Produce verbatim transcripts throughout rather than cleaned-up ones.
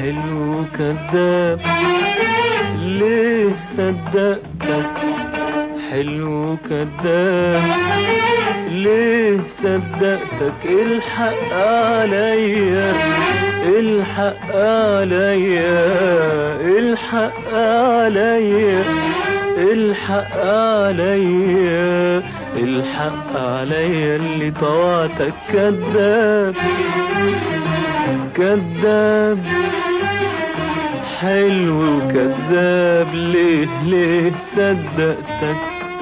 حلو كذاب ليه صدقتك، حلو كذاب ليه صدقتك، الحق عليا الحق عليا الحق عليا الحق عليا الحق عليا اللي طوعتك كذاب كذاب حلو كذاب ليه ليه صدقتك.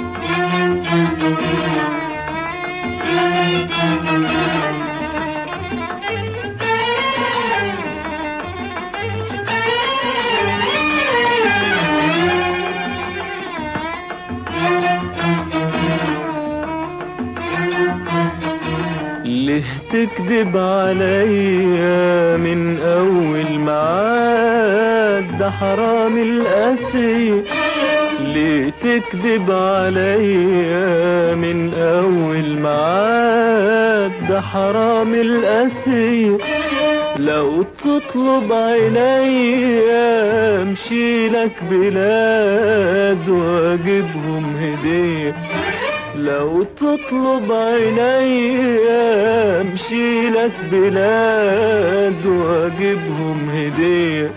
ليه تكذب عليا من اول معاد، ده حرام القاسي. ليه تكذب عليا من اول معاد، ده حرام القاسي. لو تطلب عينيا امشي لك بلاد واجيبهم هديه، لو تطلب عينيا امشي لك بلاد واجيبهم هديه.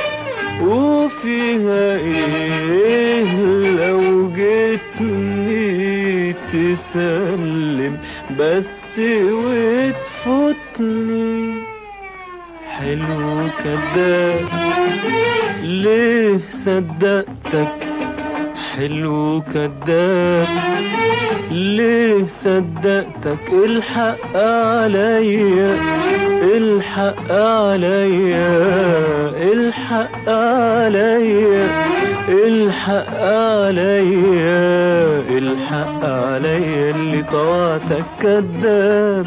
وفيها ايه لو جيتني تسلم بس وتفوتني. حلو كذاب ليه صدقتك، حلو كذاب ليه صدقتك، الحق عليا الحق عليا الحق عليا الحق عليا الحق عليا اللي طوعتك كذاب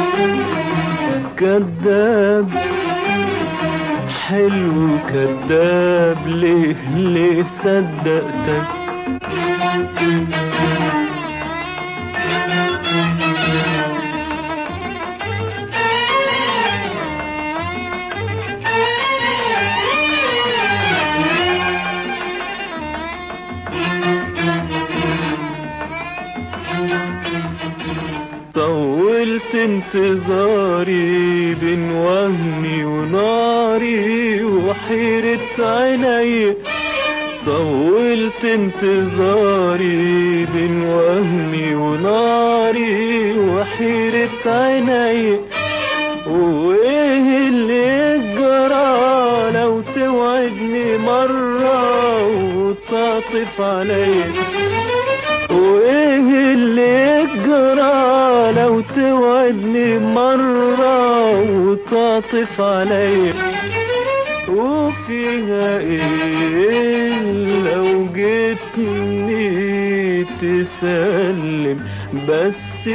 كذاب حلو كذاب ليه ليه صدقتك. طولت انتظاري بين وهمي وناري وحيرة عيني، طولت انتظاري بين وهمي وناري وحيرة عيني. وايه اللي يجرى لو توعدني مرة وتعطف علي، وايه اللي يجرى لو توعدني مرة وتعطف علي. وفيها ايه لو جيتني تسلم بس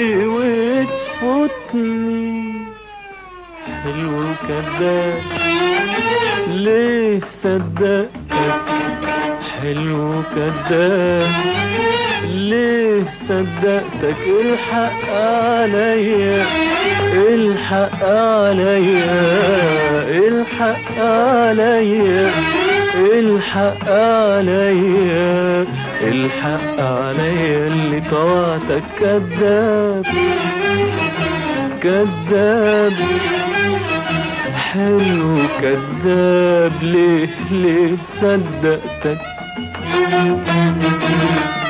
وتفوتني. حلو كذاب ليه صدقتك، حلو كذاب ليه صدقتك، الحق عليا الحق عليا الحق عليا الحق عليا الحق عليا اللي طوعتك كذاب كذاب حلو كذاب ليه ليه صدقتك.